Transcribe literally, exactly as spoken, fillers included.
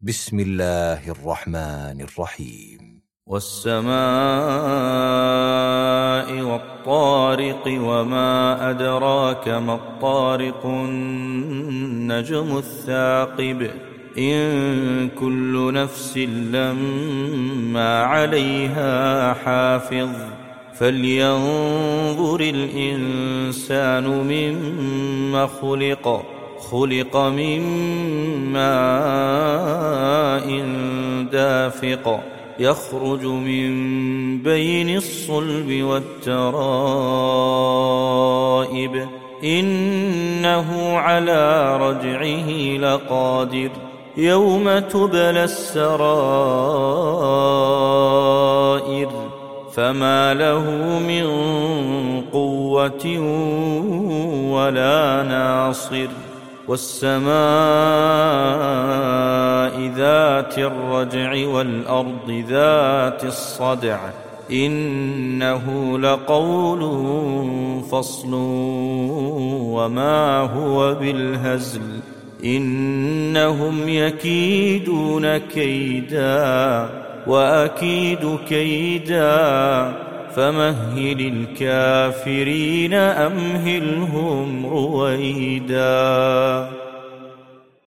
بسم الله الرحمن الرحيم. والسماء والطارق وما أدراك ما الطارق النجم الثاقب إن كل نفس لما عليها حافظ فلينظر الإنسان مما خلق خلق من ماء دافق يخرج من بين الصلب والترائب إنه على رجعه لقادر يوم تبلى السرائر فما له من قوة ولا ناصر والسماء ذات الرجع والأرض ذات الصدع إنه لقول فصل وما هو بالهزل إنهم يكيدون كيدا وأكيد كيدا فمهل الكافرين أمهلهم رويدا.